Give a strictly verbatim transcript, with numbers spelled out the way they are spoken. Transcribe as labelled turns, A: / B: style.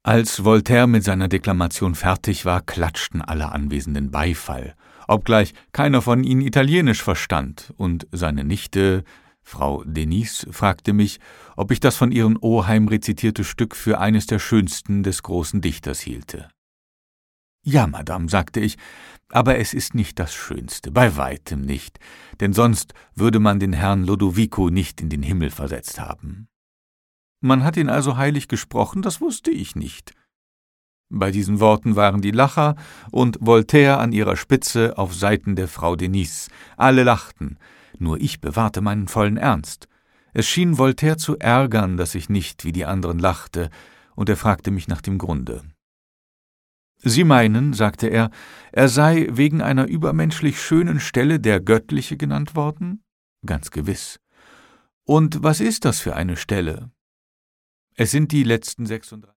A: Als Voltaire mit seiner Deklamation fertig war, klatschten alle Anwesenden Beifall, obgleich keiner von ihnen Italienisch verstand, und seine Nichte, Frau Denis, fragte mich, ob ich das von ihrem Oheim rezitierte Stück für eines der schönsten des großen Dichters hielte. »Ja, Madame«, sagte ich, »aber es ist nicht das Schönste, bei weitem nicht, denn sonst würde man den Herrn Lodovico nicht in den Himmel versetzt haben.« »Man hat ihn also heilig gesprochen, das wusste ich nicht.« Bei diesen Worten waren die Lacher und Voltaire an ihrer Spitze auf Seiten der Frau Denis. Alle lachten, nur ich bewahrte meinen vollen Ernst. Es schien Voltaire zu ärgern, dass ich nicht wie die anderen lachte, und er fragte mich nach dem Grunde. »Sie meinen«, sagte er, »er sei wegen einer übermenschlich schönen Stelle der Göttliche genannt worden?« »Ganz gewiss.« »Und was ist das für eine Stelle?« »Es sind die letzten sechsunddreißig